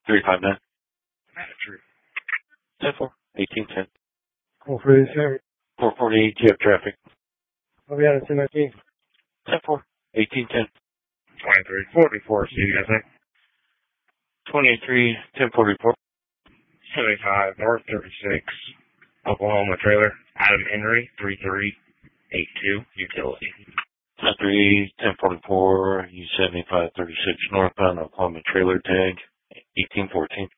359. True. 10-4. 1810. Call for this area. 448, you have traffic. I'll be out at 1019. 10-4. 1810. 2344, see you guys next. 23, 1044. 75 North 36, Oklahoma trailer. Adam Henry, 3382, utility. 3, 1044, U75 36 northbound Oklahoma trailer tag, 1814.